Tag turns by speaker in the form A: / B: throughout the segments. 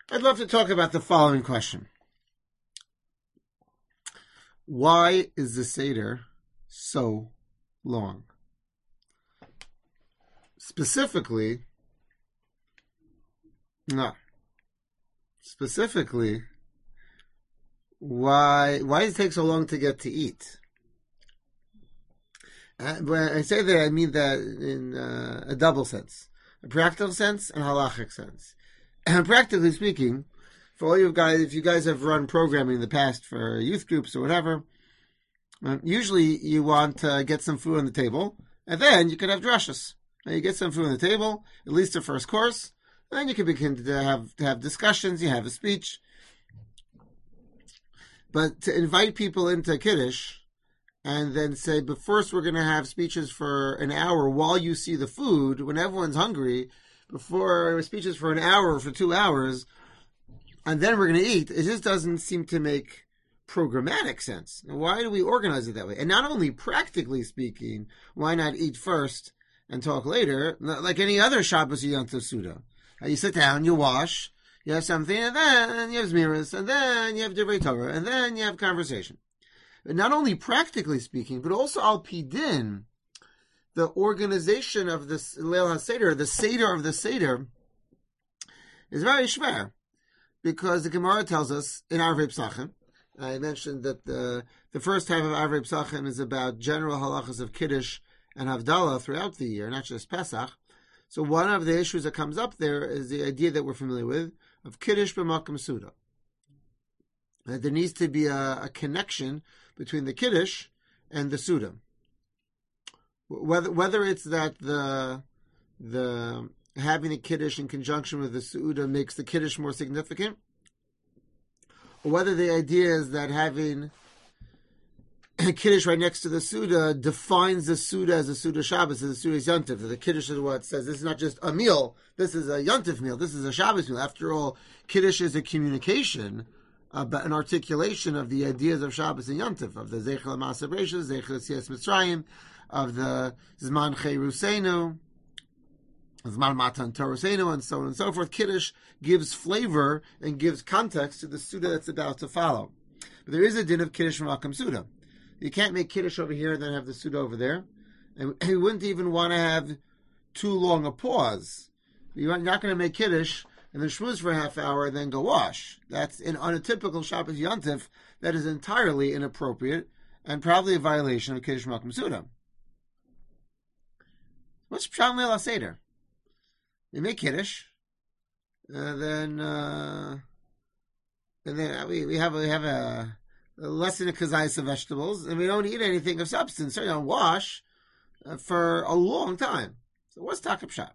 A: I'd love to talk about the following question. Why is the Seder so long? Specifically, why does it take so long to get to eat? When I say that, I mean that in a double sense, a practical sense and a halachic sense. And practically speaking, for all you guys, if you guys have run programming in the past for youth groups or whatever, usually you want to get some food on the table, and then you can have drushes. You get some food on the table, at least the first course, and then you can begin to have discussions, you have a speech. But to invite people into Kiddush, and then say, but first we're going to have speeches for an hour while you see the food, when everyone's hungry, before speeches for an hour or for 2 hours, and then we're going to eat, it just doesn't seem to make programmatic sense. Why do we organize it that way? And not only practically speaking, why not eat first and talk later, like any other Shabbos or Yom Tov Suda? You sit down, you wash, you have something, and then you have Zmiris, and then you have Divrei Torah, and then you have conversation. Not only practically speaking, but also al pidin, the organization of this Leil HaSeder, the Seder of the Seder, is very shver, because the Gemara tells us in Arvei Psachim, I mentioned that the first half of Arvei Psachim is about general halachas of Kiddush and Havdalah throughout the year, not just Pesach. So one of the issues that comes up there is the idea that we're familiar with of Kiddush b'Makom Suda. That there needs to be a connection between the Kiddush and the Suda. Whether it's that the having the Kiddush in conjunction with the Suda makes the Kiddush more significant, or whether the idea is that having Kiddush right next to the Suda defines the Suda as a Suda Shabbos, as a Suda Yontif. The Kiddush is what says this is not just a meal, this is a Yontif meal, this is a Shabbos meal. After all, Kiddush is a communication, an articulation of the ideas of Shabbos and Yontif, of the Zeichel HaMaaseh Bereishis, Zeichel Yetzias Mitzrayim, of the Zman Cheiruseinu, Zman Matan Toruseinu, and so on and so forth. Kiddush gives flavor and gives context to the Suda that's about to follow. But there is a din of Kiddush from Makam Suda. You can't make Kiddush over here and then have the Suda over there. And you wouldn't even want to have too long a pause. You're not going to make Kiddush and then shmuz for a half hour and then go wash. That's on a typical Shabbos Yontif, that is entirely inappropriate and probably a violation of Kiddush Makam Suda. What's Pshat Leil HaSeder? You make Kiddush, then we have a less than a kazayas of vegetables, and we don't eat anything of substance. So you don't wash for a long time. So what's Taka Pshat?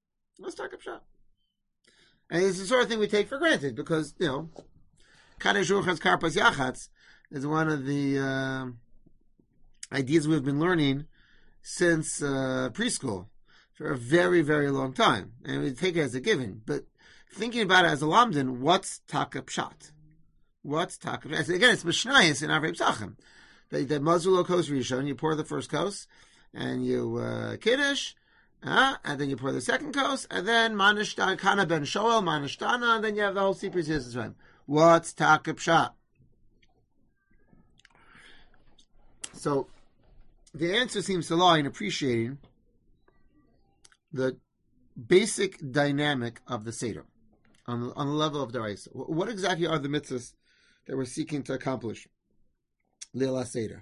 A: And it's the sort of thing we take for granted because, Kadesh Urchas Karpas Yachatz is one of the ideas we've been learning since preschool for a very, very long time. And we take it as a given. But thinking about it as a lamdin, what's Taka Pshat? Again, it's Mishnayos in Arvei Psachim. The Mazulo Kos Rishon, you pour the first kos, and you Kiddush, and then you pour the second kos, and then Manishtan Kana Ben Shoel, Manishtana, and then you have the whole Sipur Yisrael. What's Taka Pshat? So, the answer seems to lie in appreciating the basic dynamic of the Seder on the level of the Raisa. What exactly are the mitzvahs that we're seeking to accomplish? Leil HaSeder.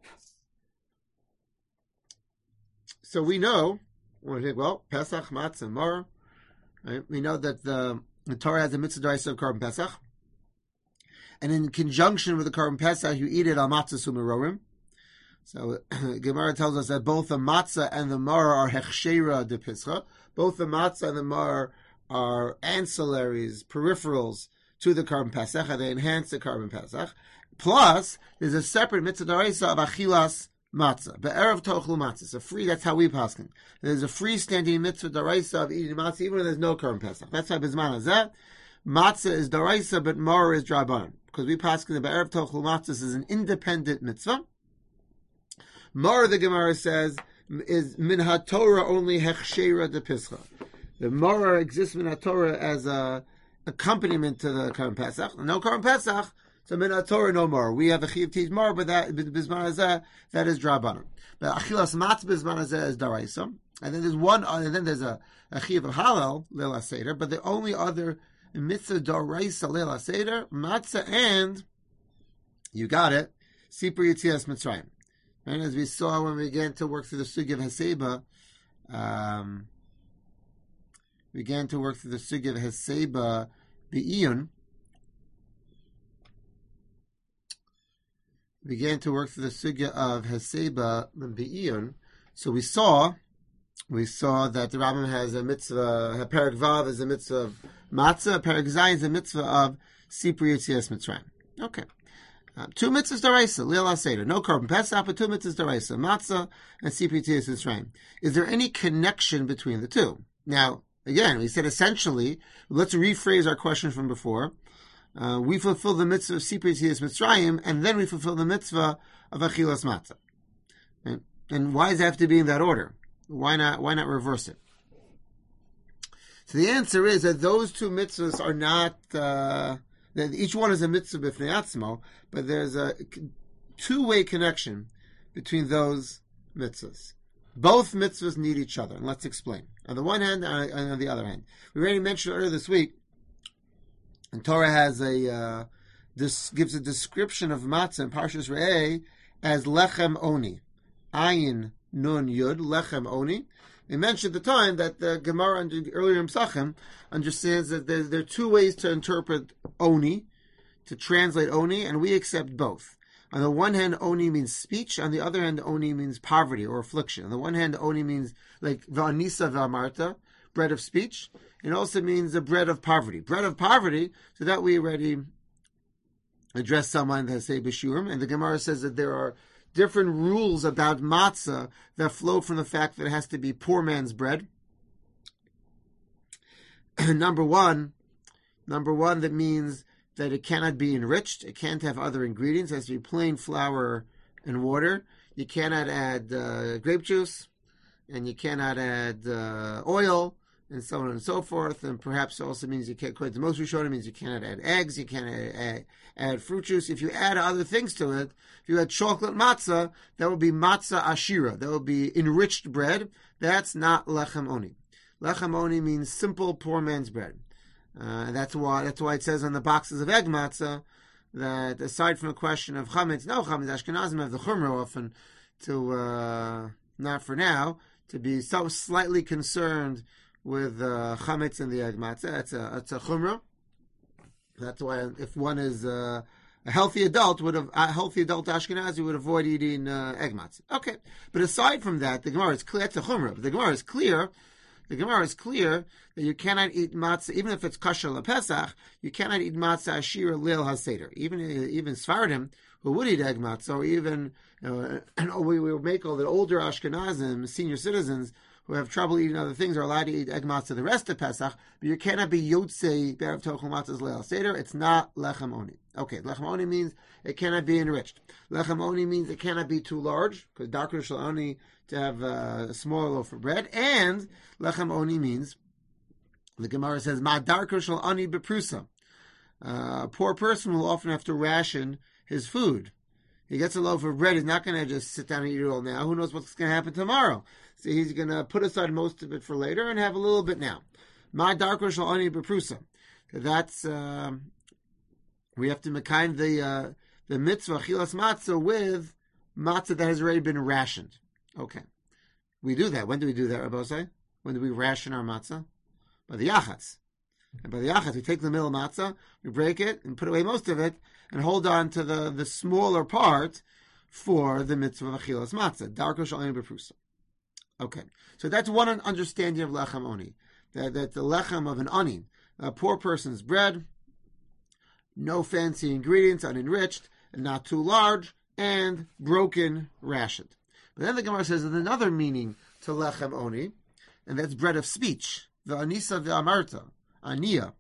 A: So we know, Pesach, Matzah, and Maror. Right? We know that the Torah has a mitzvah d'oraisa of Korban Pesach. And in conjunction with the Korban Pesach, you eat it al matzah sumerorim. So Gemara tells us that both the matzah and the maror are hechshera de pischa. Both the matzah and the maror are ancillaries, peripherals to the Korban Pesach, and they enhance the Korban Pesach. Plus, there's a separate mitzvah d'oraisa of achilas matzah. Be'erev tochlu matzah. So free, that's how we paskin. There's a freestanding mitzvah d'oraisa of eating matzah, even when there's no Korban Pesach. That's why Bizman Hazeh, matzah is d'oraisa, but maror is drabanan. Because we paskin the be'erev tochlu matzah is an independent mitzvah. Maror, the Gemara says, is min haTorah only hechshera de pischa. The maror exists min haTorah as a accompaniment to the Korban Pesach. No Korban Pesach, so min Torah no more. We have a Chiv Tej more, but that Bizman Hazeh, that is Drabanan. But Achilas Matzah Bizman Hazeh is Daraisa. And then there's a Chiv of Halal, Leil HaSeder, but the only other mitzvah Daraisa Leil HaSeder, Matzah and, you got it, Sipur Yetzias Mitzrayim. And as we saw when we began to work through the Sugi of Heseba, Be'iyun, so we saw that the Rambam has a mitzvah, Perek Vav is a mitzvah of matzah, Perek Zayin is a mitzvah of Sipur Yetzias Mitzrayim. Okay. Two mitzvahs daraisa, Leil HaSeder. No Korban Pesach, but two mitzvahs daraisa, matzah and Sipur Yetzias Mitzrayim. Is there any connection between the two? Now, again, we said essentially, let's rephrase our question from before. We fulfill the mitzvah of Sipur Yetzias Mitzrayim, and then we fulfill the mitzvah of Achilas Matzah. Right? And why does it have to be in that order? Why not reverse it? So the answer is that those two mitzvahs are not, that each one is a mitzvah b'fnei atzmo, but there's a two-way connection between those mitzvahs. Both mitzvahs need each other, and let's explain. On the one hand, and on the other hand. We already mentioned earlier this week, and Torah has gives a description of matzah in Parshas Re'eh as lechem oni. Ayin nun yud, lechem oni. We mentioned at the time that the Gemara earlier in Pesachim understands that there are two ways to interpret oni, to translate oni, and we accept both. On the one hand, oni means speech. On the other hand, oni means poverty or affliction. On the one hand, oni means like v'anisa v'amarta, bread of speech. It also means the bread of poverty. Bread of poverty, so that we already address someone that say b'shurim, and the Gemara says that there are different rules about matzah that flow from the fact that it has to be poor man's bread. Number one, that means that it cannot be enriched. It can't have other ingredients. It has to be plain flour and water. You cannot add grape juice, and you cannot add oil, and so on and so forth. And perhaps it also means you can't, according to most Rishonim, means you cannot add eggs, you can't add fruit juice. If you add other things to it, if you add chocolate matzah, that would be matzah ashira. That would be enriched bread. That's not lechem oni. Lechem oni means simple poor man's bread. And that's why it says on the boxes of egg matzah that aside from a question of chametz, Ashkenazim have the chumrah often to not for now to be so slightly concerned with chametz in the egg matzah. It's a chumrah. That's why if one is a healthy adult Ashkenazi would avoid eating egg matzah. Okay, but aside from that, the Gemara is clear. That's a chumrah. But the Gemara is clear. The Gemara is clear that you cannot eat matzah, even if it's kosher lePesach, you cannot eat matzah ashira leil haseder. Even Sfaradim, who would eat egg matzah, or even, and we will make all the older Ashkenazim, senior citizens, who have trouble eating other things, are allowed to eat egg matzah the rest of Pesach, but you cannot be yotzei be'erev tochel matzah's leil haseder. It's not lechem oni. Okay, lechem oni means it cannot be enriched. Lechem oni means it cannot be too large, because darker shall only to have a small loaf of bread, and lechem oni means, the Gemara says, ma darker shall ani beprusa. A poor person will often have to ration his food. He gets a loaf of bread, he's not going to just sit down and eat it all now. Who knows what's going to happen tomorrow? So he's going to put aside most of it for later and have a little bit now. Ma darker shall ani beprusa. So that's, we have to mekayim the mitzvah, chilas matzah, with matzah that has already been rationed. Okay. We do that. When do we do that, Rabbi Osai? When do we ration our matzah? By the yachatz. And by the yachatz, we take the middle matzah, we break it, and put away most of it, and hold on to the smaller part for the mitzvah of achilas matzah. Darko sh'ayin b'prusa. Okay. So that's one understanding of lechem oni. That the lechem of an ani, a poor person's bread, no fancy ingredients, unenriched, and not too large, and broken, rationed. But then the Gemara says there's another meaning to lechem oni, and that's bread of speech. The anisa v'amarta, ania.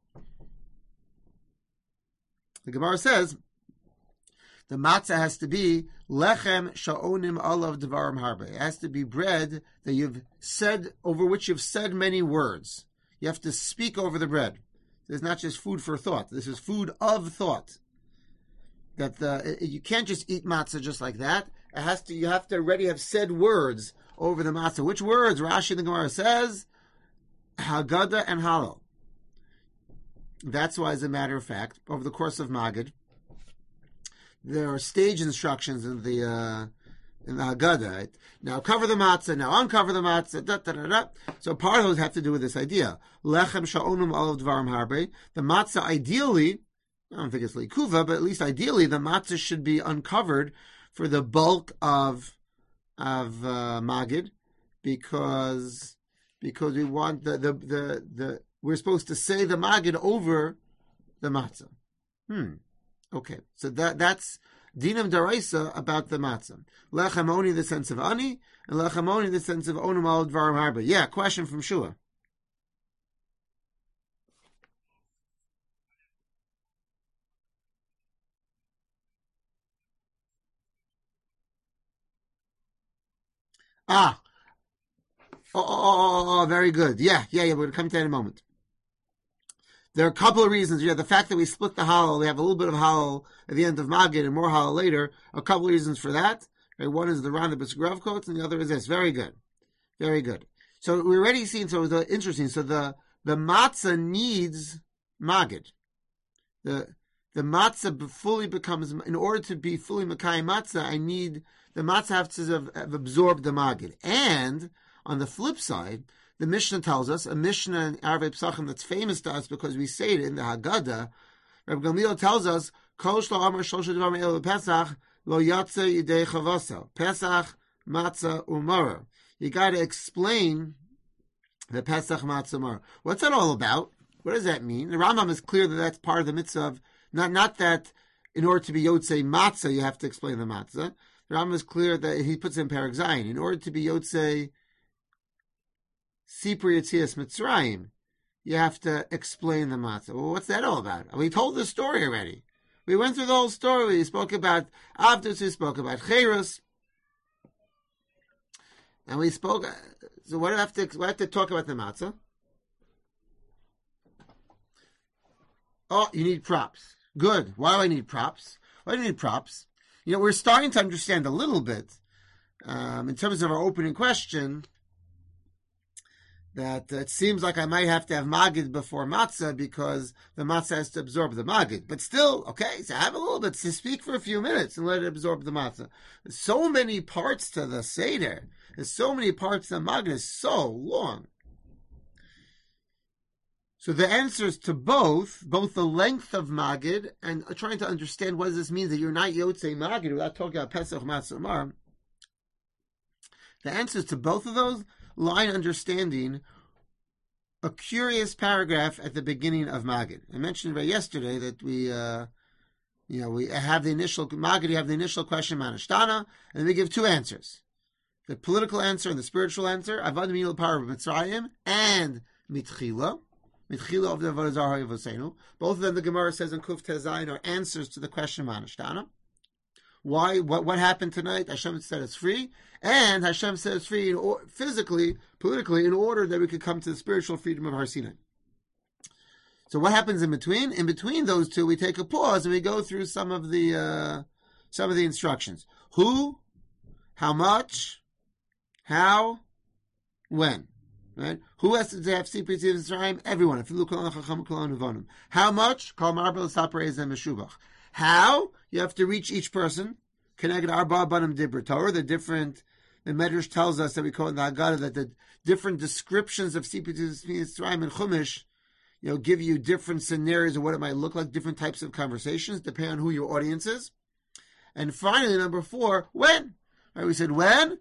A: The Gemara says the matzah has to be lechem sha'onim alav devarim harbe. It has to be bread that you've said, over which you've said many words. You have to speak over the bread. It's not just food for thought. This is food of thought. That you can't just eat matzah just like that. You have to already have said words over the matzah. Which words? Rashi in the Gemara says, Haggadah and Hallel. That's why, as a matter of fact, over the course of Magid, there are stage instructions in the Haggadah. Right? Now cover the matzah, now uncover the matzah, da, da, da, da. So part of those have to do with this idea. Lechem sha'onum olav dvarim harbe. The matzah ideally, I don't think it's likuva, but at least ideally, the matzah should be uncovered for the bulk of Magid, because we want we're supposed to say the Magid over the matzah. Okay, so that's dinam daraisa about the matzah. Lechem oni in the sense of ani, and lechem oni in the sense of onum al dvarim harbe. Yeah, question from Shua. Very good. Yeah, we're going to come to that in a moment. There are a couple of reasons. The fact that we split the halal, we have a little bit of halal at the end of Magid and more halal later, a couple of reasons for that. Right? One is the Ran B'Sgrav quotes, and the other is this. Very good. Very good. So we're already seeing, interesting. So the matzah needs Magid. The matzah fully becomes, in order to be fully Makai matzah, the matzah has to have absorbed the Magid. And on the flip side, the Mishnah tells us, a Mishnah in Arvei Pesachim that's famous to us because we say it in the Haggadah, Rabbi Gamliel tells us, Kol shlo amar shloshah devarim elu b'Pesach, lo yatze yidei chavasa. Pesach, matzah, umara. You got to explain the Pesach, matzah, umara. What's that all about? What does that mean? The Rambam is clear that that's part of the mitzvah of, not that in order to be yotzei matzah, you have to explain the matzah. The Rambam is clear that he puts in Perek Zayin. In order to be yotzei Sipur Yetzias Mitzrayim, you have to explain the matzah. Well, what's that all about? We told the story already. We went through the whole story. We spoke about Avdus, we spoke about Cherus, and we spoke. So what do I have to talk about the matzah? Oh, you need props. Good. Why do I need props? Why do you need props? We're starting to understand a little bit, in terms of our opening question, that it seems like I might have to have Magid before Matzah because the Matzah has to absorb the Magid. But still, okay, so have a little bit to speak for a few minutes and let it absorb the Matzah. There's so many parts to the Seder. There's so many parts to the Magid. It's so long. So the answers to both the length of Magid and trying to understand what does this mean that you're not Yotzei Magid without talking about Pesach, Matzah, Umar. The answers to both of those lie in understanding a curious paragraph at the beginning of Magid. I mentioned yesterday that we have the initial Magid, you have the initial question, Manashtana, and then we give two answers. The political answer and the spiritual answer, Avad Mil Par Mitzrayim and Mitchila. Mitchila of the Avodah Zarah Yivosenu. Both of them, the Gemara says in Kuf Tezayin, are answers to the question Manashtana. Why? What happened tonight? Hashem set us free, and Hashem set us free physically, politically, in order that we could come to the spiritual freedom of Har Sinai. So what happens in between? In between those two, we take a pause and we go through some of the instructions. Who, how much, how, when. Right? Who has to have Sipur Yetzias Mitzrayim? Everyone. How much? How? You have to reach each person. Connected Arba Banim Dibra Torah. The Medrash tells us that we call it in the Haggadah that the different descriptions of Sipur Yetzias Mitzrayim and Chumash, give you different scenarios of what it might look like, different types of conversations, depending on who your audience is. And finally, number 4, when? Right, we said when?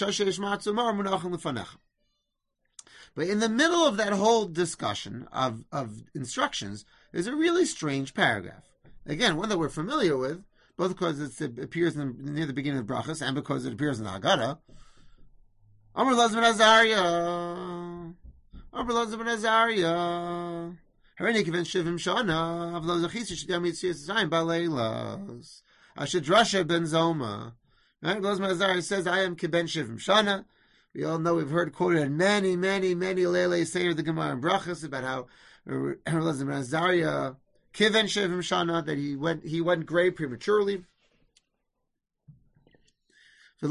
A: But in the middle of that whole discussion of instructions, there's a really strange paragraph. Again, one that we're familiar with, both because it appears near the beginning of Brachas and because it appears in the Haggadah. Amar Elazar ben Azariah. Amar Elazar ben Azariah. Harini kiven shivim shana. Avlo zachis shidam yitzias zayim baleilas. Ashadrasha ben Zoma. Right? Elazar ben Azariah says, I am kiben shivim shana. We all know, we've heard quoted many Lele say the Gemara and Brachas about how Elazar ben Azariah, Kiven Shevim Shana, that he went gray prematurely. That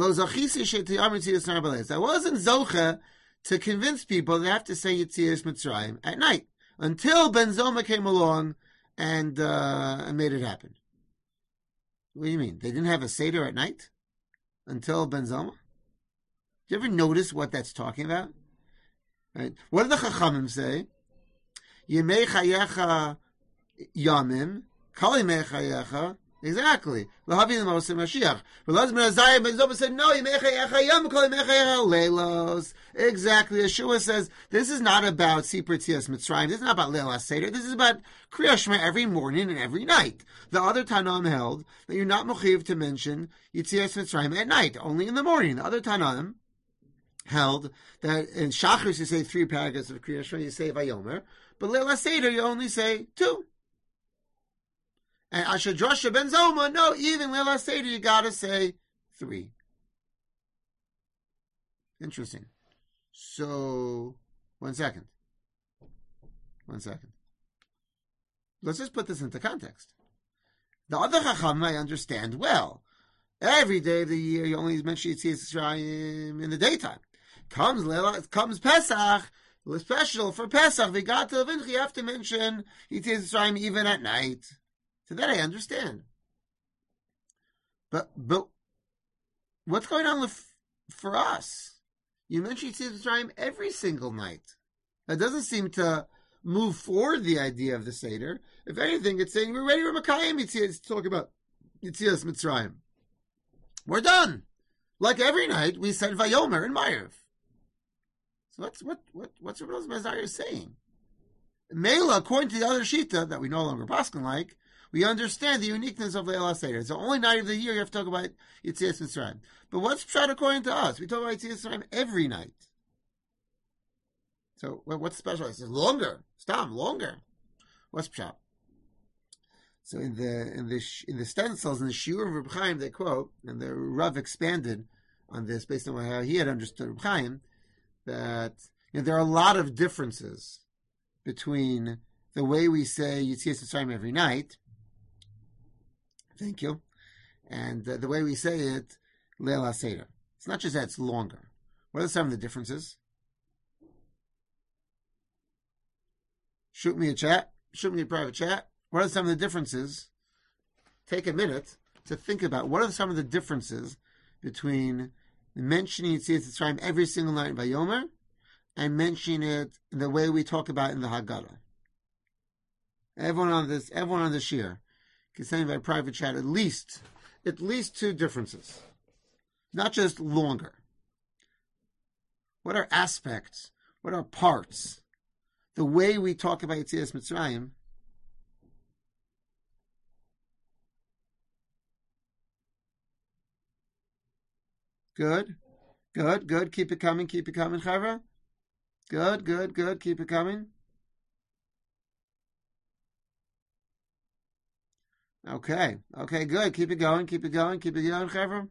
A: wasn't Zocha to convince people they have to say Yetzias Mitzrayim at night until Ben Zoma came along and made it happen. What do you mean? They didn't have a Seder at night until Ben Zoma? Do you ever notice what that's talking about? Right? What do the Chachamim say? Yemei Chayecha Yamim, Kali Mei Chayecha. Exactly. Lahavi the Moshe Mashiach. Elazar ben Azariah ben Zoma said, no, Yemei Chayecha Yam, Kali Mei Chayecha Leilos. Exactly. Yeshua says, this is not about Sipur Tzias Mitzrayim. This is not about Leil HaSeder. This is about Kriyas Shema every morning and every night. The other Tanaim held that you're not mechiv to mention Yetzias Mitzrayim at night, only in the morning. The other Tanaim held that in Shachris you say 3 paragraphs of Kriyas Shema, you say Vayomer, but Leil HaSeder you only say 2. And Asher Drasha ben Zoma, no, even Leil HaSeder you gotta say 3. Interesting. So, one second. Let's just put this into context. The other Chacham I understand well. Every day of the year you only mention Yetzias Mitzrayim in the daytime. Comes Pesach, special for Pesach, V'gata Levincha, you have to mention Yetzias Mitzrayim even at night. So that I understand. But what's going on for us? You mention Yetzias Mitzrayim every single night. That doesn't seem to move forward the idea of the Seder. If anything, it's saying we're ready for Makayim Yetzias to talk about Yetzias Mitzrayim. We're done. Like every night, we said Vayomer and Ma'ariv. So what's Rabbi Elazar ben Azariah saying? Mela, according to the other Shita that we no longer paskin like, we understand the uniqueness of Leil HaSeder. It's the only night of the year you have to talk about Yetzias Mitzrayim. But what's Pshat according to us? We talk about Yetzias Mitzrayim every night. So what's special? It says longer. Stop, longer. What's Pshat? So in the stencils in the Shiur of Reb Chaim they quote, and the Rav expanded on this based on how he had understood Reb Chaim, that there are a lot of differences between the way we say Yetzias Mitzrayim every night. Thank you. And the way we say it, Leil HaSeder. It's not just that it's longer. What are some of the differences? Shoot me a chat. Shoot me a private chat. What are some of the differences? Take a minute to think about what are some of the differences between mentioning Yetzias Mitzrayim every single night in Vayomer and mentioning it in the way we talk about it in the Haggadah. Everyone on the shir can send by private chat at least 2 differences, not just longer. What are aspects? What are parts? The way we talk about Yetzias Mitzrayim. Good. Keep it coming, Chavra. Good. Keep it coming. Okay, good. Keep it going, Chavra.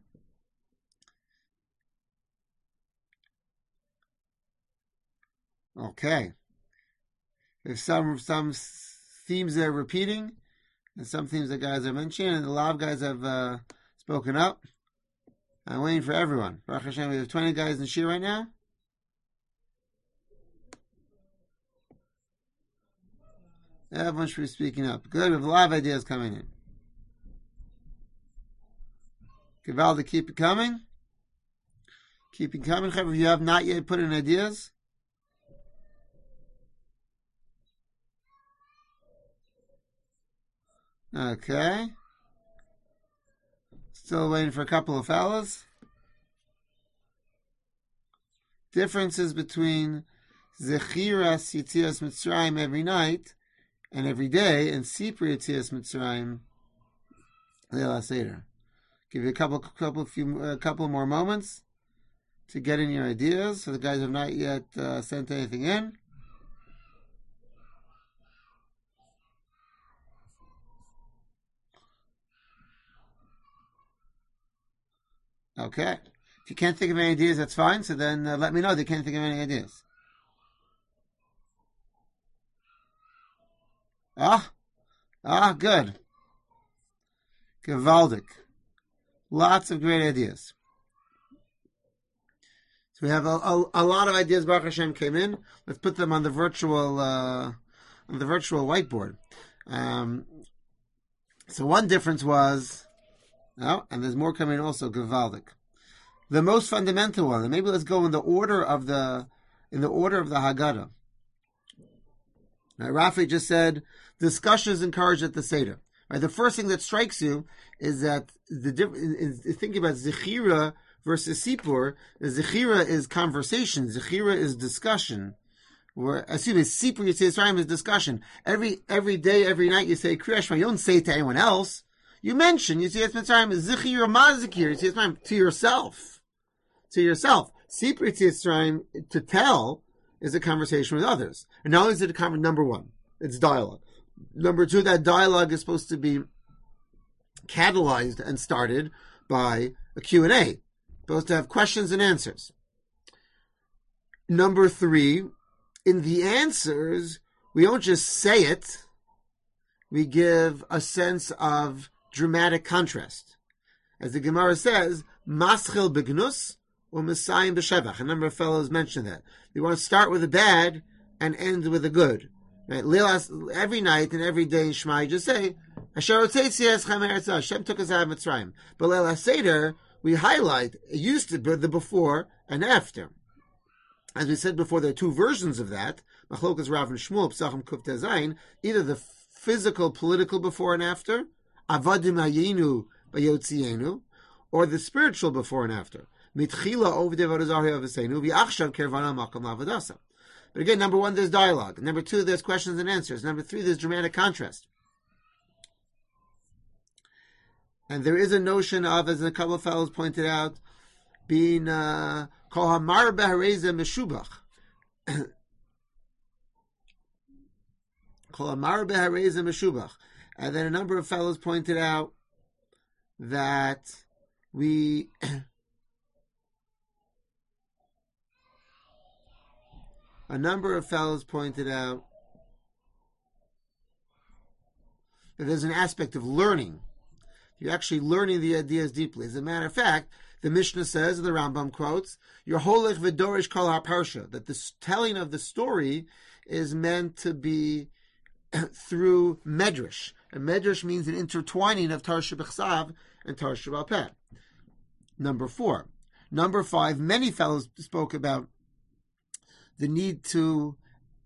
A: Okay. There's some themes that are repeating, and some themes that guys are mentioning, and a lot of guys have spoken up. I'm waiting for everyone. Baruch Hashem, we have 20 guys in shir right now. Everyone should be speaking up. Good, we have a lot of ideas coming in. Givaldi, keep it coming. Keep it coming. If you have not yet put in ideas, okay. Still waiting for a couple of fellas. Differences between Zechiras Yetzias Mitzrayim every night and every day, and Sipur Yetzias Mitzrayim Leil HaSeder. Give you a couple more moments to get in your ideas. So the guys have not yet sent anything in. Okay. If you can't think of any ideas, that's fine. So then let me know if you can't think of any ideas. Good. Gewaldig. Lots of great ideas. So we have a lot of ideas. Baruch Hashem came in. Let's put them on the virtual whiteboard. So one difference was, and there's more coming also. Gewaldig. The most fundamental one, and maybe let's go in the order of the Haggadah. Now, Rafi just said discussion is encouraged at the Seder. Right, the first thing that strikes you is that thinking about Zechira versus Sipur. Zechira is conversation. Zechira is discussion. Sipur Yitzhak Yisrael is discussion. Every day, every night you say Kriya Shema. You don't say it to anyone else. You mention Yitzhak Yisrael is Zechira Mazikir Yitzhak Yisrael to yourself. To yourself. Sipur Yitzhak Yisrael to tell is a conversation with others. And not only is it a conversation, number one, it's dialogue. Number two, that dialogue is supposed to be catalyzed and started by a Q&A. Supposed to have questions and answers. Number three, in the answers, we don't just say it, we give a sense of dramatic contrast. As the Gemara says, Maschil begnus or Messiah b'shevach. A number of fellows mentioned that. They want to start with the bad and end with the good. Right? Every night and every day in Shema, you just say, Hashem took us out of Mitzrayim. But Leil Seder, we highlight, it used to be the before and after. As we said before, there are two versions of that. Machlokas Rav and Shmuel, Psachim Kuf Tezayin, either the physical, political before and after, Avadim Hayinu Bayotzienu, or the spiritual before and after. Mitchila Ovdei Vodazari Avasenu, V'achshav Kervana Makam Lavadasa. But again, number one, there's dialogue. Number two, there's questions and answers. Number three, there's dramatic contrast. And there is a notion of, as a couple of fellows pointed out, being Kol Hamar Behareza Meshubach. Kol Hamar Behareza Meshubach. And then a number of fellows pointed out that we... A number of fellows pointed out that there's an aspect of learning. You're actually learning the ideas deeply. As a matter of fact, the Mishnah says, and the Rambam quotes, "Your holich v'dorish kol haparsha," that the telling of the story is meant to be through medrash. And medrash means an intertwining of Tarsha B'chsav and Tarsha B'alpeh. Number four. Number five, many fellows spoke about the need to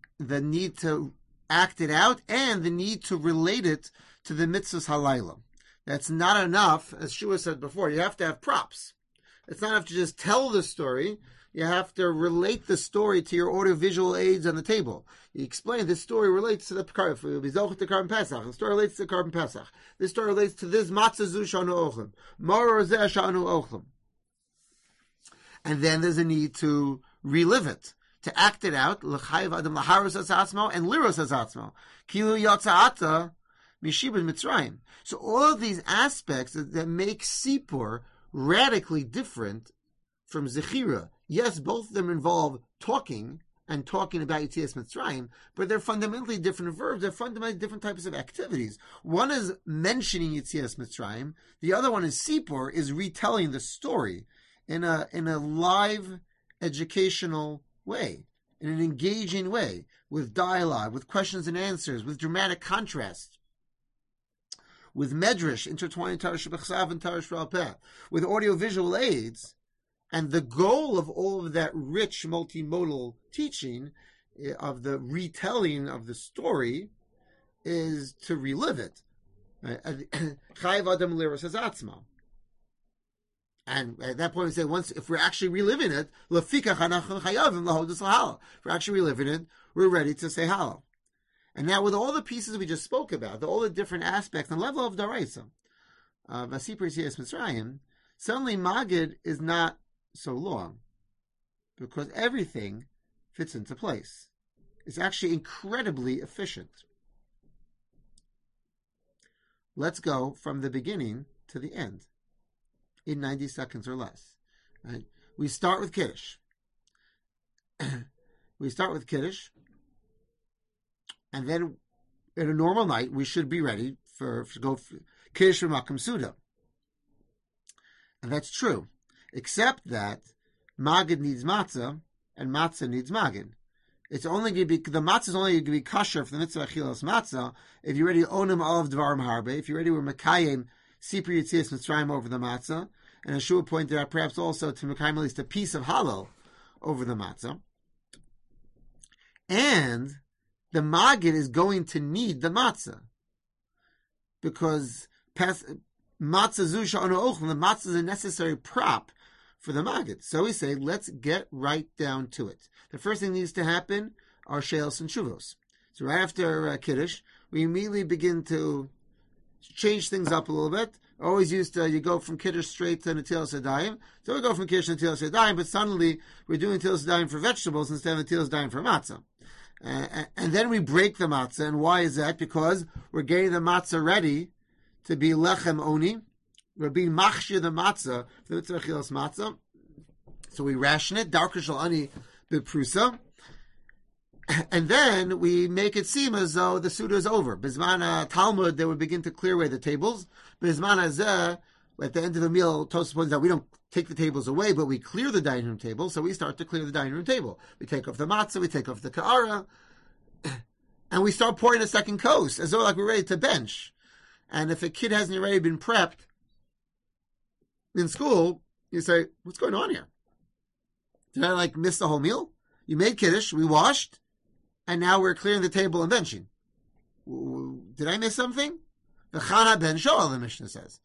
A: act it out and the need to relate it to the mitzvahs halayla. That's not enough, as Shua said before. You have to have props. It's not enough to just tell the story. You have to relate the story to your audiovisual aids on the table. You explain this story relates to the Karban Pesach. The story relates to the Karban Pesach. This story relates to this matzah zu shanu ochlim. Maror zeh shanu ochlim. And then there's a need to relive it, to act it out, l'chayiv adam laharus asatzmo and liros asatzmo, kilu yatza'ata mishibud Mitzrayim. So all of these aspects that make Sipur radically different from Zechira. Yes, both of them involve talking and talking about Yetzias Mitzrayim, but they're fundamentally different verbs. They're fundamentally different types of activities. One is mentioning Yetzias Mitzrayim. The other one is Sipur, is retelling the story in a live educational way, in an engaging way, with dialogue, with questions and answers, with dramatic contrast, with medrash, intertwining Tarsha B'chsav and Tarsha B'alpeh, with audiovisual aids. And the goal of all of that rich multimodal teaching, of the retelling of the story, is to relive it. Chayiv adam liros hazatzma. And at that point, we say, if we're actually reliving it, if we're actually reliving it, we're ready to say halal. And now, with all the pieces we just spoke about, all the different aspects and level of daraisa of Sipur Yetzias Mitzrayim, suddenly Magid is not so long, because everything fits into place. It's actually incredibly efficient. Let's go from the beginning to the end in 90 seconds or less. Right? We start with Kiddush. And then in a normal night, we should be ready to go Kiddush Makam Suda. And that's true. Except that Magid needs matzah and matzah needs Magid. It's only going to be, the matzah is only going to be kosher for the mitzvah achilas matzah if you're ready to own him all of Dvarim Harbe, if you're ready to Mekayim Sipri Yitzias Mitzrayim over the matzah, and Yeshua pointed out perhaps also to Mekayim at least a piece of halal over the matzah. And the Magid is going to need the matzah. Because matzah zusha ono ochlin, the matzah is a necessary prop for the Magid. So we say, let's get right down to it. The first thing that needs to happen are she'els and shuvos. So right after Kiddush, we immediately begin to change things up a little bit. Always used to, you go from Kiddush straight to Netilas Yadayim. So we go from Kiddush to Netilas Yadayim, but suddenly we're doing Netilas Yadayim for vegetables instead of Netilas Yadayim for matzah. And then we break the matzah. And why is that? Because we're getting the matzah ready to be lechem oni. We're being machshir the matzah for the mitzvah achilas matzah. So we ration it, darker shal ani b'prusa. And then we make it seem as though the Suda is over. Bizman Talmud, they would begin to clear away the tables. Bizman Hazeh, at the end of the meal, Tosfos points out we don't take the tables away, but we clear the dining room table. So we start to clear the dining room table. We take off the matzah, we take off the ka'ara, and we start pouring a second course, as though like we're ready to bench. And if a kid hasn't already been prepped in school, you say, what's going on here? Did I miss the whole meal? You made Kiddush, we washed, and now we're clearing the table and benching. Did I miss something? The Chana ben Shoel, the Mishnah says.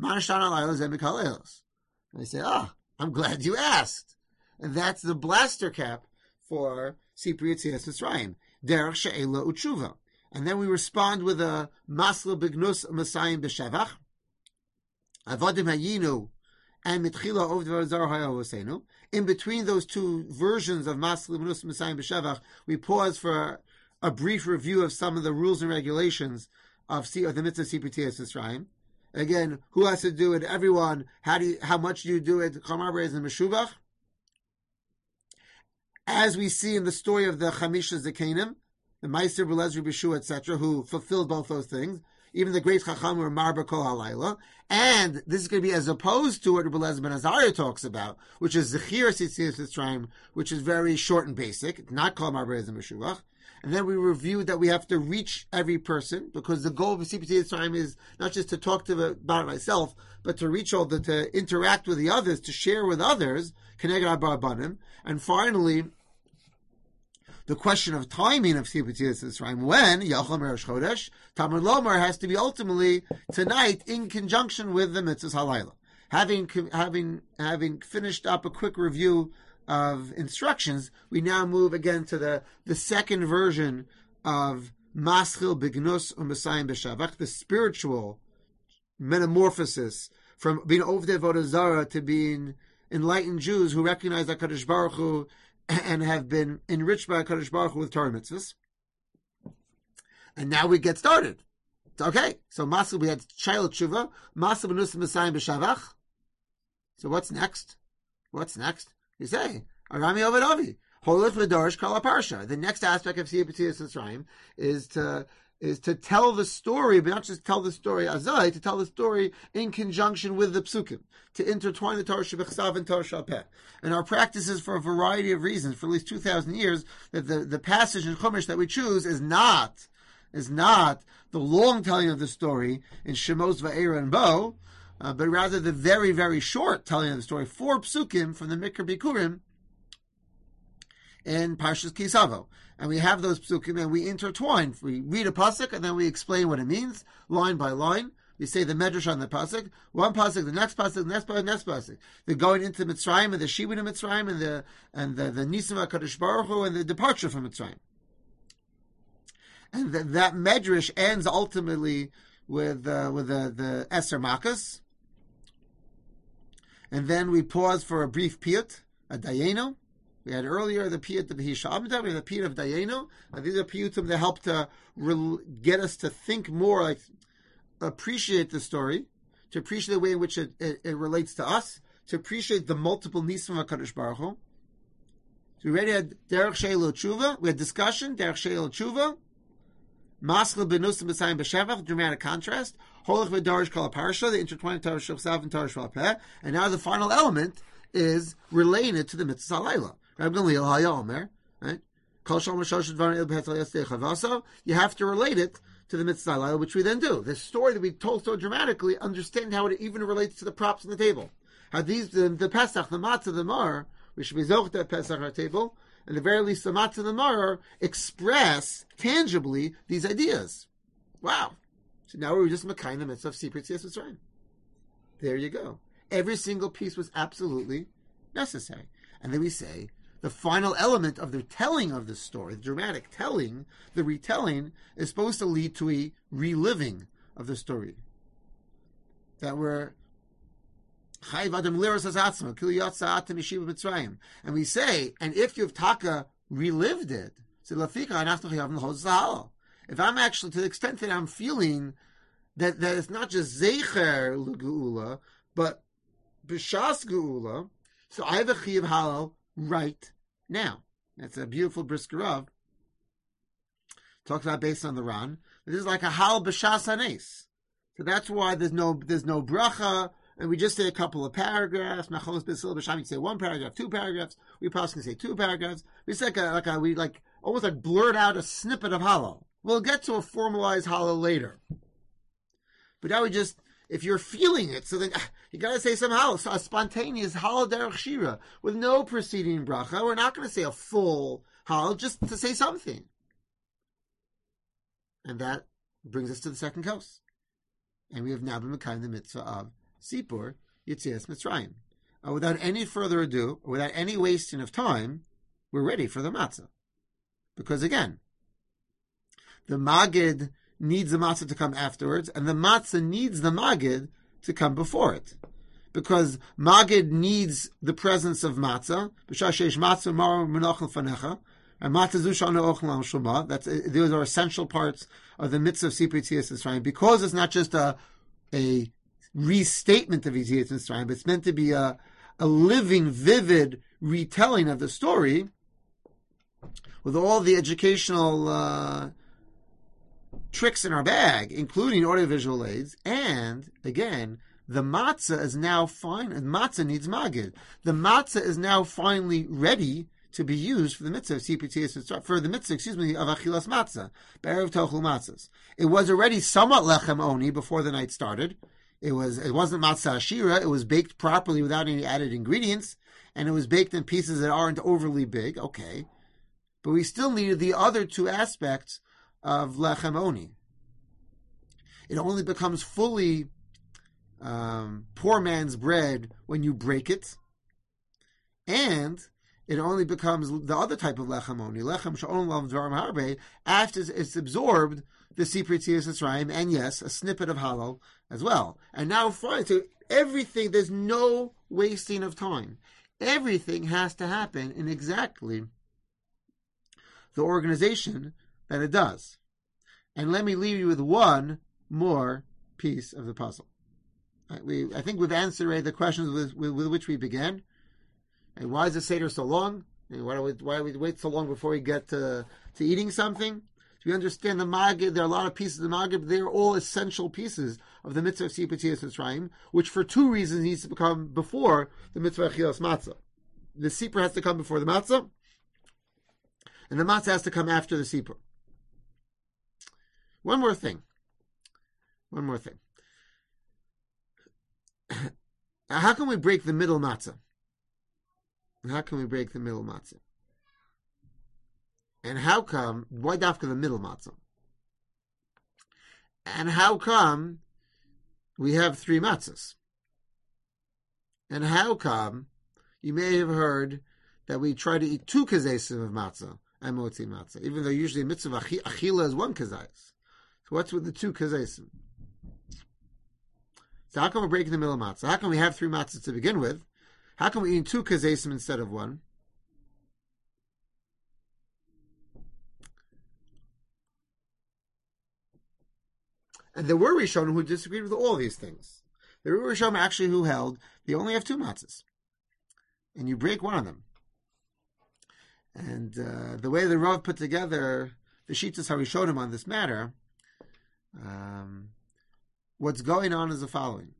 A: And they say, I'm glad you asked. And that's the blaster cap for Sipri Yitzias Mitzrayim. Derech she'ela u'tshuva. And then we respond with a Masla Bignus Masayim B'Shevach. Avodim Hayinu and Mitchila Ovdvar Zar Hayavosenu. In between those two versions of Masla Bignus Masayim B'Shevach, we pause for a brief review of some of the rules and regulations of the mitzvah Sipri Yitzias Mitzrayim. Again, who has to do it? Everyone. How much do you do it? Chamar Beis and Meshubach. As we see in the story of the Chamisha Zekanim, the Meister Belezri B'Shua, etc., who fulfilled both those things. Even the great Chacham were Marba Kol Halayla. And this is going to be as opposed to what Belezri Ben Azariah talks about, which is Zechir Yitzias Mitzrayim, which is very short and basic, not Kol Marba and Meshubach. And then we reviewed that we have to reach every person, because the goal of Sipri Yitzias is not just to talk about myself, but to reach all to interact with the others, to share with others, Keneged Abba Abanim. And finally, the question of timing of Sipri Yitzias when Yachal Rosh Chodesh, Tamar Lomar has to be ultimately tonight in conjunction with the Mitzvahs Halayla. Having finished up a quick review of instructions, we now move again to the second version of Maschil Bignus U'Masayim B'Shavach, the spiritual metamorphosis from being Ovdei Avodah Zarah to being enlightened Jews who recognize HaKadosh Baruch Hu and have been enriched by HaKadosh Baruch Hu with Torah mitzvahs. And now we get started. Okay, so Maschil, we had Shaila Tshuva, Maschil Bignus U'Masayim B'Shavach. So what's next? You say, Arami Ovid Avi, Holach V'Dorish Kala Parsha. The next aspect of Sipri Yitzias Mitzrayim is to tell the story, but not just tell the story azai, to tell the story in conjunction with the psukim, to intertwine the Torah Shebechsav and Torah Shalpeh. And our practice is for a variety of reasons, for at least 2,000 years, that the passage in Chumash that we choose is not the long telling of the story in Shemos Va'era and Bo, but rather the very, very short telling of the story, 4 psukim from the Mikra Bikurim in Parshas Ki Savo. And we have those psukim and we intertwine. We read a pasuk and then we explain what it means, line by line. We say the medrash on the pasuk, one pasuk, the next pasuk, the next pasuk, the next pasuk. The going into Mitzrayim and the Shibud of Mitzrayim and the Nisim HaKadosh Baruch Hu and the departure from Mitzrayim. And that medrash ends ultimately with the Eser Makas. And then we pause for a brief piyut, a dayenu. We had earlier the piyut of Hishamda, we have the piyut of dayenu. These are piyutim that help to get us to think more, like appreciate the story, to appreciate the way in which it relates to us, to appreciate the multiple nisim of HaKadosh Baruch Hu. So we already had Derech She'el Tshuva, we had discussion, Derech She'el Tshuva, Maskil benusim b'sayim b'shevach, dramatic contrast. Holach v'darish kol parsha, the intertwined Torah shel and Torah shel peh. And now the final element is related to the mitzvah halayla. Rabbi Gamliel haya omer, right? Kol shal mashal shadvarim il b'hetzal yasdei chavaso. You have to relate it to the mitzvah halayla, which we then do. This story that we told so dramatically, understand how it even relates to the props on the table. How these, the Pesach, the matzah, the mar, we should be zocht at Pesach our table, and the very least the matzah, the mar, express tangibly these ideas. Wow. So now we're just makayim the mitzvah of Sipur Tzias Mitzrayim. There you go. Every single piece was absolutely necessary. And then we say, the final element of the telling of the story, the dramatic telling, the retelling, is supposed to lead to a reliving of the story. That we're and we say, and if you've taka relived it, if I'm actually, to the extent that I'm feeling that it's not just zecher l'geula, but b'shas geula, so I have a chiyuv halal right now. That's a beautiful brisker of. Talks about based on the Ran. This is like a halal b'shas hanes. So that's why there's no bracha. And we just say a couple of paragraphs. Macholos B'Sil B'Sham, you say one paragraph, two paragraphs. We possibly say two paragraphs. We say we almost like blurt out a snippet of halal. We'll get to a formalized halal later. But now we just, if you're feeling it, so then you got to say some halal, so a spontaneous halal derech shira with no preceding bracha. We're not going to say a full halal, just to say something. And that brings us to the second coast. And we have now been makayim the mitzvah of Sipur Yetzias Mitzrayim. Without any further ado, without any wasting of time, we're ready for the matzah. Because again, the Magid needs the matzah to come afterwards, and the matzah needs the Magid to come before it. Because Magid needs the presence of matzah. And those are essential parts of the mitzvah of Sipur Yetzias Mitzrayim. Because it's not just a restatement of Yetzias Mitzrayim, but it's meant to be a living, vivid retelling of the story with all the educational tricks in our bag, including audiovisual aids. And again, the matzah is now fine, and matzah needs magid. The matzah is now finally ready to be used for the mitzvah of CPTS, for the mitzvah, of achilas matzah, be'erev tochel matzahs. It was already somewhat lechem oni before the night started. It wasn't matzah ashira. It was baked properly without any added ingredients, and it was baked in pieces that aren't overly big. Okay, but we still needed the other two aspects of lechem oni. It only becomes fully poor man's bread when you break it, and it only becomes the other type of lechem oni, lechem she'on lav dvarim harbe, after it's absorbed the Sipur Yetzias Mitzrayim, and yes, a snippet of halal as well. And now, fine, so everything, there's no wasting of time. Everything has to happen in exactly the organization that it does. And let me leave you with one more piece of the puzzle. I think we've answered already the questions with which we began. And why is the Seder so long? And why do we wait so long before we get to eating something? So we understand the Magid, there are a lot of pieces of the Magid, but they're all essential pieces of the mitzvah of Sipur Yetzias Mitzrayim, which for two reasons needs to come before the mitzvah of Achilas Matzah. The Sipur has to come before the Matzah, and the Matzah has to come after the Sipur. One more thing. How can we break the middle Matzah? And how come, why dafka the middle matzah? And how come we have three matzahs? And how come, you may have heard that we try to eat two kazesim of matzah and motzi matzah, even though usually mitzvah achila is one kazais. So what's with the two kazesim? So how come we're breaking the middle matzah? How come we have three matzahs to begin with? How come we're eating two kazesim instead of one? And there were Rishonim who disagreed with all these things. There were Rishonim actually who held they only have two matzahs, and you break one of them. And the way the Rav put together the Shitas Harishonim on this matter, what's going on is the following.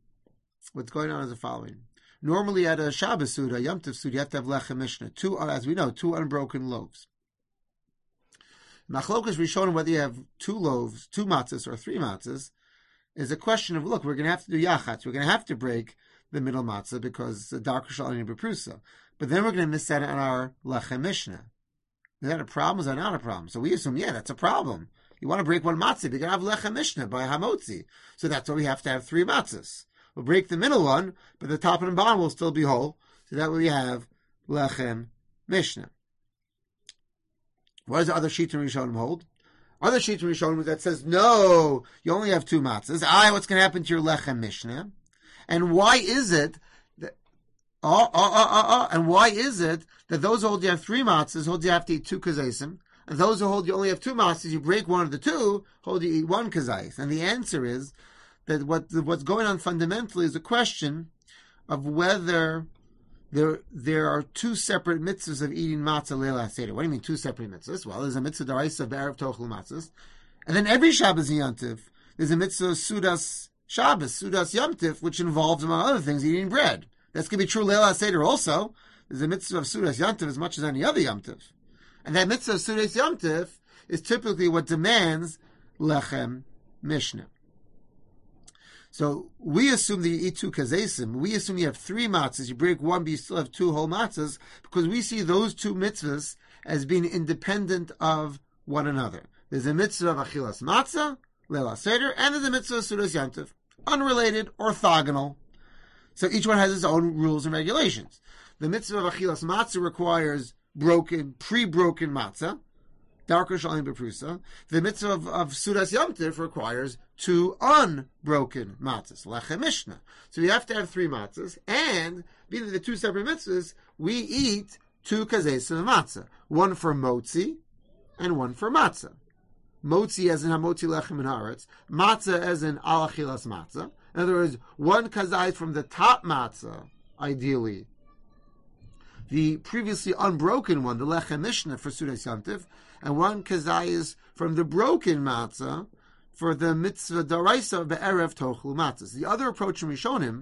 A: Normally at a Shabbos Suda, a Yom Tov Suda, you have to have Lechem Mishnah. As we know, 2 unbroken loaves. Machlokas Rishonim, whether you have 2 loaves, 2 matzahs, or 3 matzahs, is a question of, look, we're going to have to do Yachatz. We're going to have to break the middle matzah because the Dark Shalani Beprusa. But then we're going to miss out on our Lechem Mishnah. Is that a problem? Is that not a problem? So we assume, yeah, that's a problem. You want to break 1 matzah, you're going to have Lechem Mishnah by Hamotzi. So that's why we have to have 3 matzahs. We'll break the middle one, but the top and the bottom will still be whole. So that way we have Lechem Mishnah. What does the other Shita Rishonim hold? Other Shita Rishonim that says, no, you only have 2 matzahs. What's going to happen to your Lechem Mishnah? And why is it that, and why is it that those who hold you have 3 matzahs hold you have to eat 2 kazesim, and those who hold you only have 2 matzahs, you break one of the 2, hold you eat 1 kazais? And the answer is that what's going on fundamentally is a question of whether there are 2 separate mitzvahs of eating matzah leil HaSeder. What do you mean 2 separate mitzvahs? Well, there's a mitzvah d'oraisa of Erev Tochel Matzahs, and then every Shabbos Yom Tov there's a mitzvah of Sudas Shabbos, Sudas Yom Tov, which involves, among other things, eating bread. That's going to be true leil HaSeder also. There's a mitzvah of Sudas Yom Tov as much as any other Yom Tov. And that mitzvah of Sudas Yom Tov is typically what demands Lechem Mishnah. So we assume that you eat 2 kazesim. We assume you have 3 matzahs. You break 1, but you still have 2 whole matzahs, because we see those 2 mitzvahs as being independent of one another. There's a mitzvah of achilas matzah, leil HaSeder, and there's a mitzvah of Sudas Yom Tov, unrelated, orthogonal. So each one has its own rules and regulations. The mitzvah of achilas matzah requires pre-broken matzah, darker shalim beprusa. The mitzvah of Sudas Yom Tov requires 2 unbroken matzahs, Lechem Mishnah. So you have to have 3 matzahs, and being the 2 separate mitzvahs, we eat 2 kazesim of matzah. 1 for motzi, and 1 for matzah. Motzi as in hamotzi lechem in haaretz, matzah as in al achilas matzah. In other words, 1 kazait from the top matzah, ideally, the previously unbroken one, the Lechem Mishnah for Sudas Yom Tov, and 1 kazayis from the broken matzah for the mitzvah d'oraisa of the Erev Tochel Matzahs. The other approach from Rishonim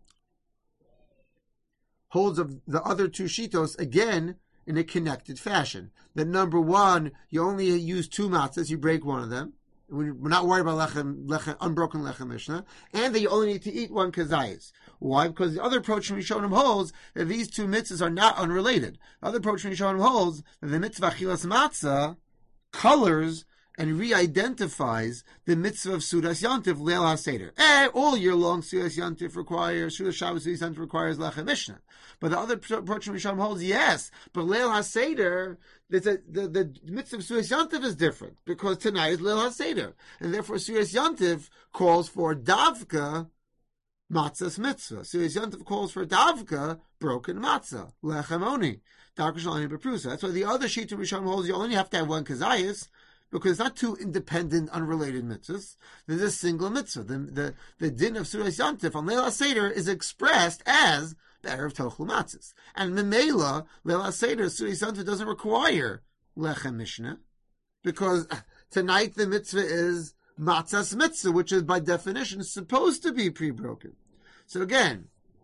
A: holds of the other 2 shitos, again, in a connected fashion. That number 1, you only use 2 matzahs, you break 1 of them. We're not worried about unbroken Lechem Mishnah, and that you only need to eat 1 kazayis. Why? Because the other approach from Rishonim holds that these 2 mitzvahs are not unrelated. The other approach from Rishonim holds that the mitzvah achilas matzah colors and re-identifies the mitzvah of Sudas Yom Tov leil HaSeder. All year long, Sudas Yom Tov requires, Sudas Shabbos, Sudas Yom Tov requires Lechem Mishnah. But the other approach from Rishonim holds, yes, but leil HaSeder, the mitzvah of Sudas Yom Tov is different, because tonight is leil HaSeder. And therefore, Sudas Yom Tov calls for davka matzah's mitzvah. Sudas Yom Tov calls for davka broken matzah, lechem oni, darker shalani beprusa. That's why the other sheet of Rishonim holds you only have to have 1 kazayis, because it's not 2 independent, unrelated mitzvahs. There's a single mitzvah. The din of Sudas Yom Tov on leil HaSeder is expressed as the Erev Tochel Matzahs. And Memela, leil HaSeder, Sudas Yom Tov doesn't require Lechem Mishnah, because tonight the mitzvah is Matzah's mitzvah, which is by definition supposed to be pre-broken. So again,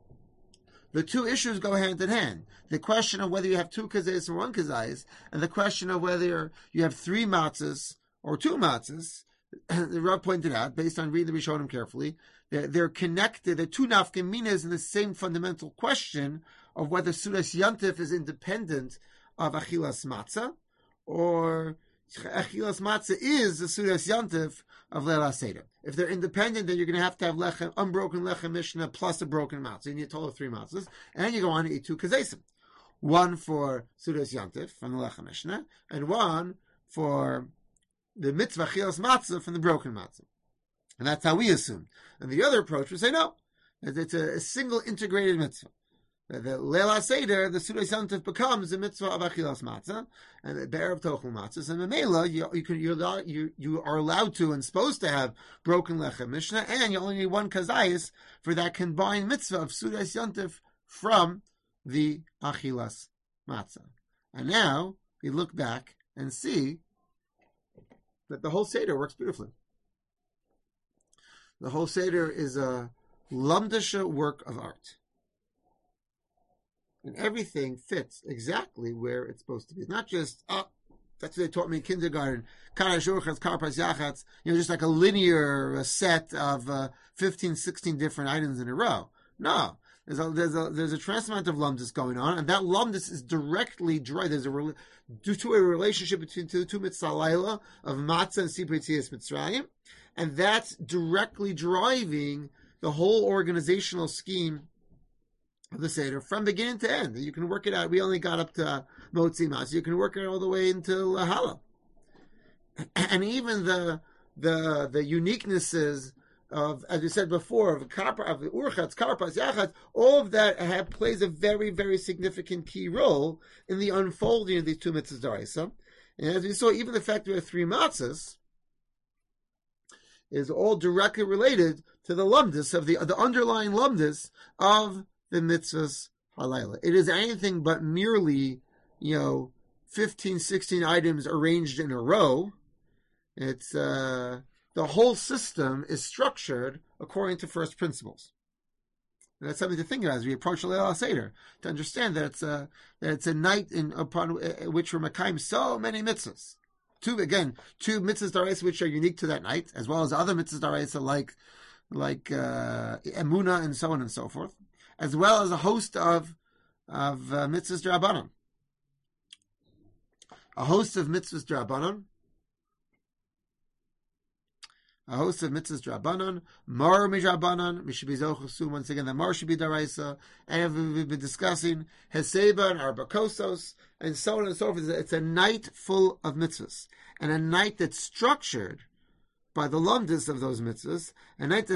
A: the 2 issues go hand in hand. The question of whether you have 2 kazayis and 1 kazayis, and the question of whether you have 3 matzahs or 2 matzahs, the Rav pointed out, based on reading the Rishonim carefully, they're connected, they're 2 nafkaminas in the same fundamental question of whether Sudas Yom Tov is independent of Achilas Matzah, or Achilas Matzah is the Sudas Yom Tov of Leil HaSeder. If they're independent, then you're going to have unbroken Lechem Mishnah plus a broken matzah. You need a total of 3 matzahs, and you go on to eat 2 kazesim. 1 for Sudas Yom Tov from the Lechem Mishnah, and 1 for the mitzvah Achilas Matzah from the broken matzah. And that's how we assume. And the other approach would say no, that it's a single integrated mitzvah. The Leil HaSeder, the Sudas Yom Tov becomes the mitzvah of Achilas Matzah, and the Be'er of Tochel Matzahs, and the Mela, you are allowed to and supposed to have broken Lechem Mishnah, and you only need 1 kazayis for that combined mitzvah of Sudas Yom Tov from the Achilas Matzah. And now, we look back and see that the whole Seder works beautifully. The whole Seder is a lamdisha work of art. And everything fits exactly where it's supposed to be. It's not just, that's what they taught me in kindergarten. Karash urchatz, karpas yachatz. Just like a linear set of 15, 16 different items in a row. No. There's a tremendous amount of lumdis going on, and that lumdis is directly dry. Due to a relationship between the two mitzvah layla of matzah and sipur yetzias Mitzrayim, and that's directly driving the whole organizational scheme of the Seder from beginning to end. You can work it out. We only got up to Motzi Matzah. You can work it all the way until Hala. And even the uniquenesses of, as we said before, of urchatz, karpas, yachatz, all of that plays a very, very significant key role in the unfolding of these two mitzvahs d'oraisa. And as we saw, even the fact that we have three matzahs is all directly related to the lumdis of the underlying lumdis of the mitzvahs halayla. It is anything but merely, 15, 16 items arranged in a row. It's the whole system is structured according to first principles. And that's something to think about as we approach Leil HaSeder, to understand that it's a night upon which we're makayim so many mitzvahs. Two mitzvahs d'oraisa which are unique to that night, as well as other mitzvahs d'oraisa like emunah and so on and so forth, as well as a host of mitzvahs d'Rabbanan. A host of mitzvahs d'Rabbanan, Mar Midrabanan, Mishabizochusu, once again, the Mar should be Daraisa, and we've been discussing Heseba and Arbakosos, and so on and so forth. It's a night full of mitzvahs, and a night that's structured by the lumdis of those mitzvahs, again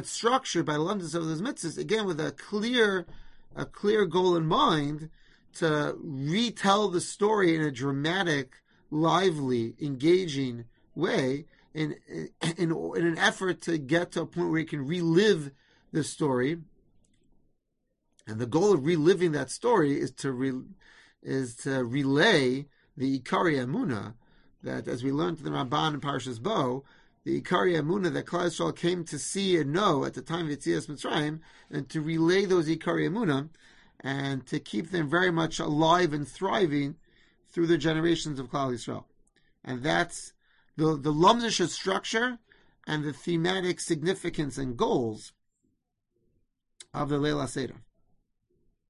A: with a clear goal in mind to retell the story in a dramatic, lively, engaging way, in an effort to get to a point where you can relive the story. And the goal of reliving that story is to relay the Ikari Emunah, that, as we learned in the Ramban and Parshas Bo, the Ikari Emunah that Klal Yisrael came to see and know at the time of Yetzias Mitzrayim, and to relay those Ikari Emunah, and to keep them very much alive and thriving through the generations of Klal Yisrael. And that's the lumdisha structure and the thematic significance and goals of the Leil HaSeder.